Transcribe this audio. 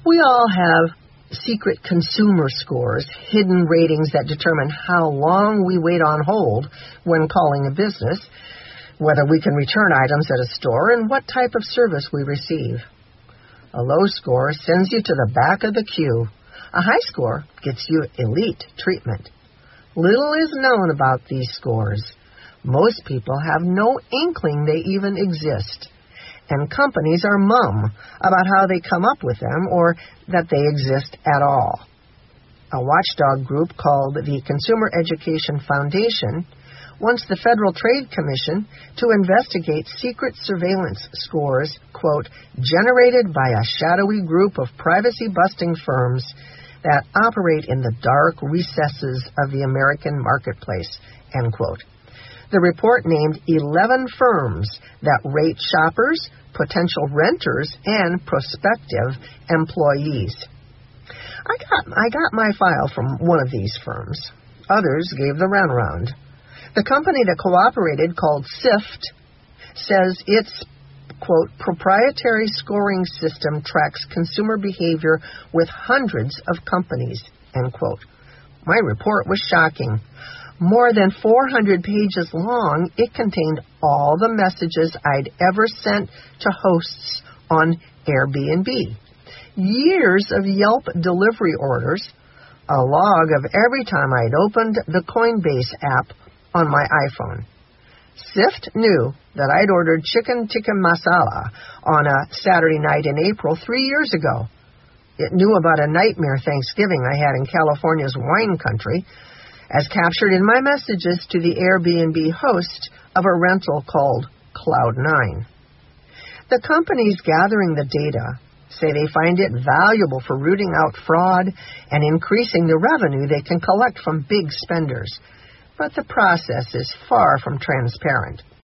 We all have secret consumer scores, hidden ratings that determine how long we wait on hold when calling a business, whether we can return items at a store, and what type of service we receive. A low score sends you to the back of the queue. A high score gets you elite treatment. Little is known about these scores. Most people have no inkling they even exist, and companies are mum about how they come up with them or that they exist at all. A watchdog group called the Consumer Education Foundation wants the Federal Trade Commission to investigate secret surveillance scores, quote, generated by a shadowy group of privacy-busting firms that operate in the dark recesses of the American marketplace, end quote. The report named 11 firms that rate shoppers, potential renters, and prospective employees. I got my file from one of these firms. Others gave the runaround. The company that cooperated, called SIFT, says its, quote, proprietary scoring system tracks consumer behavior with hundreds of companies, end quote. My report was shocking. More than 400 pages long, it contained all the messages I'd ever sent to hosts on Airbnb, years of Yelp delivery orders, a log of every time I'd opened the Coinbase app on my iPhone. SIFT knew that I'd ordered chicken tikka masala on a Saturday night in April 3 years ago. It knew about a nightmare Thanksgiving I had in California's wine country, as captured in my messages to the Airbnb host of a rental called Cloud9. The companies gathering the data say they find it valuable for rooting out fraud and increasing the revenue they can collect from big spenders. But the process is far from transparent.